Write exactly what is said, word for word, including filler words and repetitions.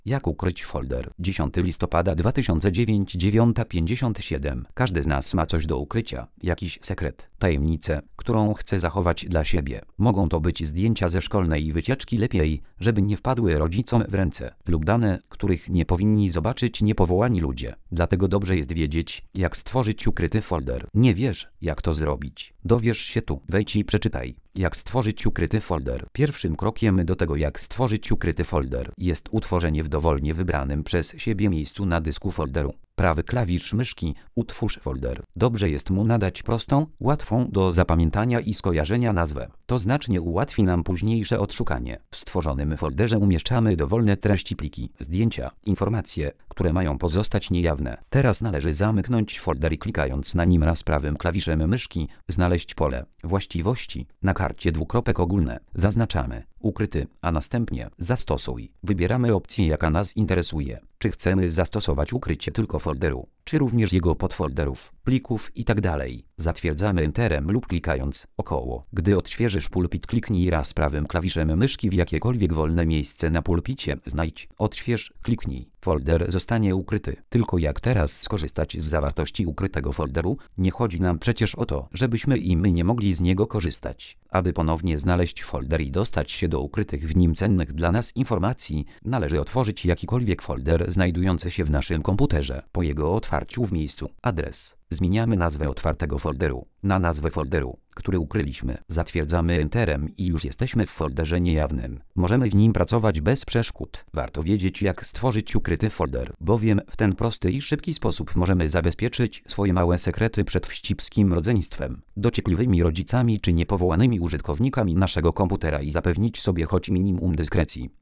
Jak ukryć folder? dziesiątego listopada dwa tysiące dziewiątego, dziewiąta pięćdziesiąt siedem. Każdy z nas ma coś do ukrycia, jakiś sekret, tajemnicę, którą chce zachować dla siebie. Mogą to być zdjęcia ze szkolnej wycieczki, lepiej, żeby nie wpadły rodzicom w ręce, lub dane, których nie powinni zobaczyć niepowołani ludzie. Dlatego dobrze jest wiedzieć, jak stworzyć ukryty folder. Nie wiesz, jak to zrobić? Dowiesz się tu. Wejdź i przeczytaj, jak stworzyć ukryty folder. Pierwszym krokiem do tego, jak stworzyć ukryty folder, jest utworzenie w dowolnie wybranym przez siebie miejscu na dysku folderu. Prawy klawisz myszki, utwórz folder. Dobrze jest mu nadać prostą, łatwą do zapamiętania i skojarzenia nazwę. To znacznie ułatwi nam późniejsze odszukanie. W stworzonym folderze umieszczamy dowolne treści, pliki, zdjęcia, informacje, które mają pozostać niejawne. Teraz należy zamknąć folder i klikając na nim raz prawym klawiszem myszki, znaleźć pole właściwości. Na karcie dwukropek ogólne zaznaczamy ukryty, a następnie zastosuj. Wybieramy opcję, jaka nas interesuje. Czy chcemy zastosować ukrycie tylko folderu, czy również jego podfolderów, plików itd. Zatwierdzamy Enterem lub klikając około. Gdy odświeżysz pulpit, kliknij raz prawym klawiszem myszki w jakiekolwiek wolne miejsce na pulpicie. Znajdź, odśwież, kliknij. Folder zostanie ukryty. Tylko jak teraz skorzystać z zawartości ukrytego folderu? Nie chodzi nam przecież o to, żebyśmy i my nie mogli z niego korzystać. Aby ponownie znaleźć folder i dostać się do ukrytych w nim cennych dla nas informacji, należy otworzyć jakikolwiek folder znajdujący się w naszym komputerze. Po jego otwarciu w miejscu adres zmieniamy nazwę otwartego folderu na nazwę folderu, który ukryliśmy. Zatwierdzamy Enterem i już jesteśmy w folderze niejawnym. Możemy w nim pracować bez przeszkód. Warto wiedzieć, jak stworzyć ukryty folder, bowiem w ten prosty i szybki sposób możemy zabezpieczyć swoje małe sekrety przed wścibskim rodzeństwem, dociekliwymi rodzicami czy niepowołanymi użytkownikami naszego komputera i zapewnić sobie choć minimum dyskrecji.